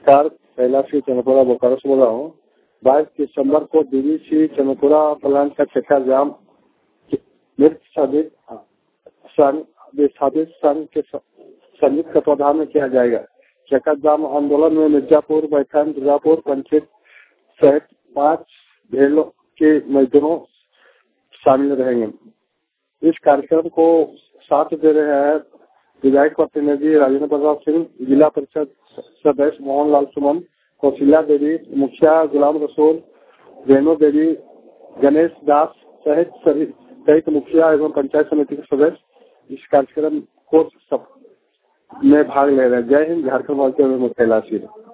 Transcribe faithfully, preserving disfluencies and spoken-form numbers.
नमस्कार, कैलाशी चंद्रपुरा बोकारो से बोल रहा हूँ। बाईस दिसंबर को डीवीसी चंद्रपुरा प्लांट का चक्का जाम मृत साबित संघ के संयुक्त तत्वाधान में किया जाएगा। चक्का जाम आंदोलन में मिर्जापुर, बैठान, दुर्गापुर पंचायत सहित पांच भेड़ों के मजदूरों शामिल रहेंगे। इस कार्यक्रम को साथ दे रहे हैं विधायक प्रतिनिधि राजेंद्र प्रताप सिंह, जिला परिषद सदस्य मोहनलाल सुमन, कौशल्या देवी, मुखिया गुलाम रसूल, रेणु देवी, गणेश दास सहित सभी सहित मुखिया एवं पंचायत समिति के सदस्य इस कार्यक्रम को सब में भाग ले रहे हैं। जय हिंद, झारखंड वासी कैलाशी।